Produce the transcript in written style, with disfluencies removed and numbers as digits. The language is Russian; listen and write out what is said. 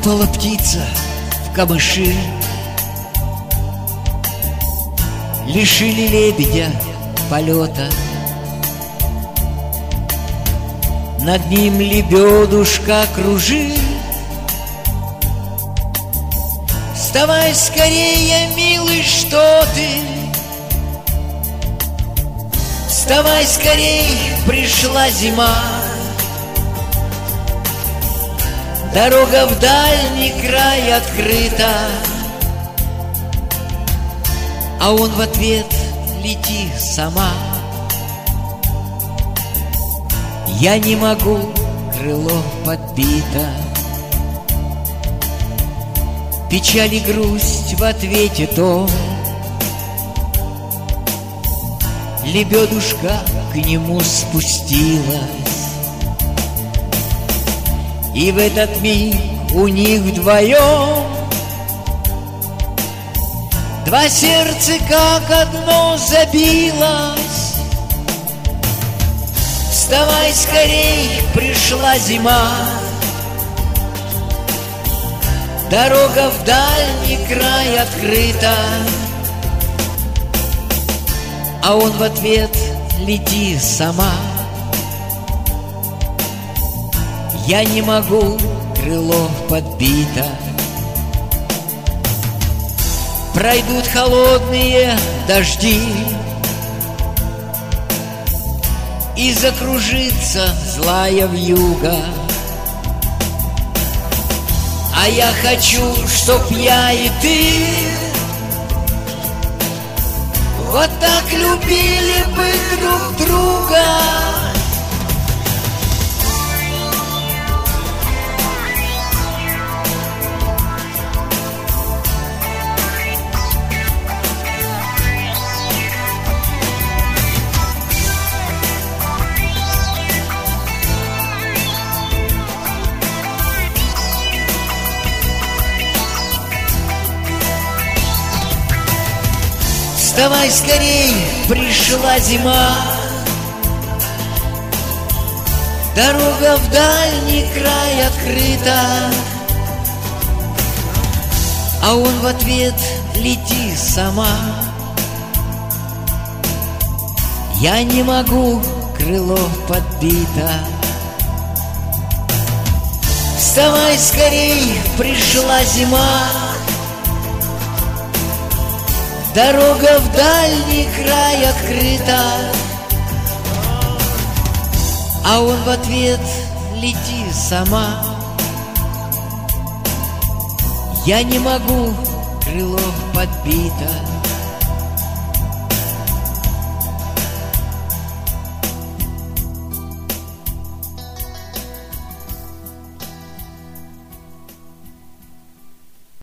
Упала птица в камыши, лишили лебедя полета. Над ним лебедушка кружит. Вставай скорее, милый, что ты? Вставай скорей, пришла зима. Дорога в дальний край открыта, а он в ответ: лети сама. Я не могу, крыло подбито. Печаль и грусть в ответе то. Лебедушка к нему спустилась, и в этот миг у них вдвоем два сердца как одно забилось. Вставай скорей, пришла зима. Дорога в дальний край открыта, а он в ответ: лети сама. Я не могу, крыло подбито. Пройдут холодные дожди, и закружится злая вьюга. А я хочу, чтоб я и ты вот так любили бы друг друга. Вставай скорей, пришла зима. Дорога в дальний край открыта, а он в ответ: лети сама. Я не могу, крыло подбито. Вставай скорей, пришла зима. Дорога в дальний край открыта, а он в ответ: лети сама. Я не могу, крыло подбито.